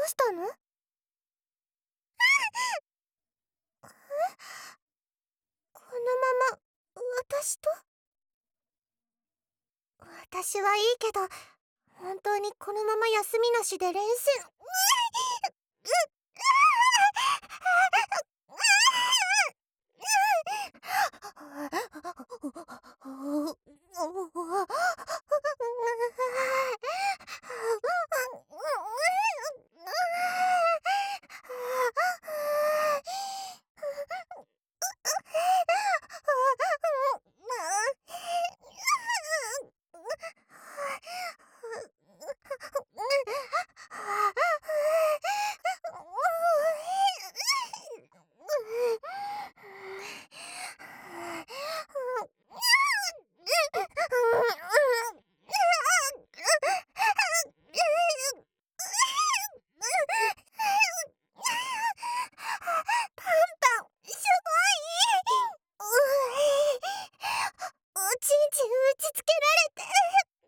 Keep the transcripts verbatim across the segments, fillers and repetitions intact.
うしたの？このまま私と？私はいいけど、本当にこのまま休みなしで練習。ちんちん打ちつけられて。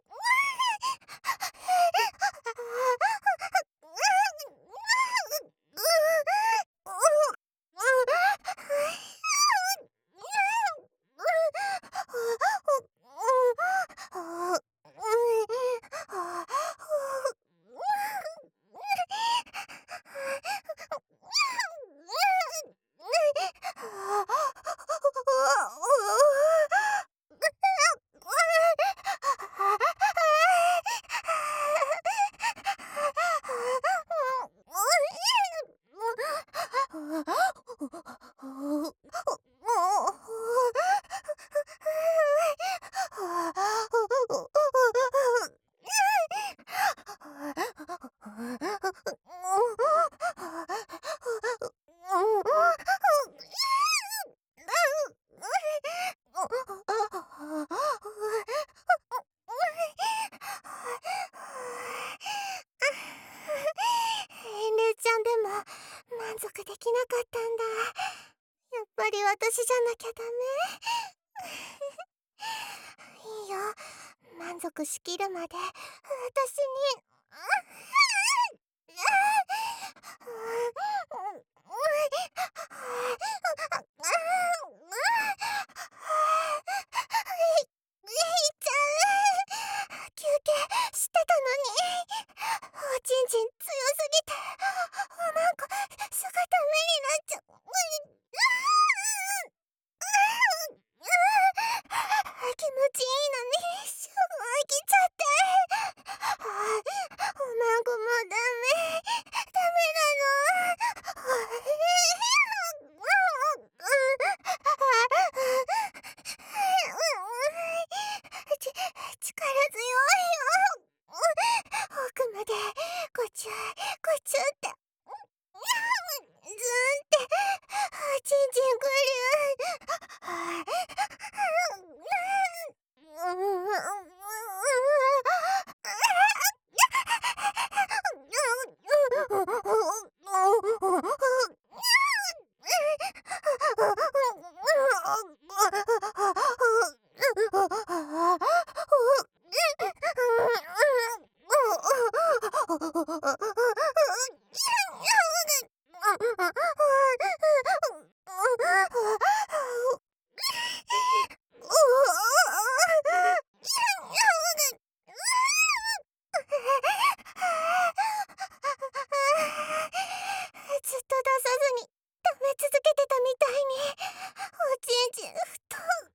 ちゃんでも満足できなかったんだ。やっぱり私じゃなきゃダメ。いいよ、満足しきるまで私に。休憩してたのに、おちんちん強すぎて、なんかすぐダメになっちゃう。気持ちいいのにすぐ飽きちゃって。おまんこもダメダメなの。ち力強いよ。奥までごちゅごちゅって、ずーんってちんちんくる。ずっと出さずに溜め続けてたみたいに、おちんちん太う。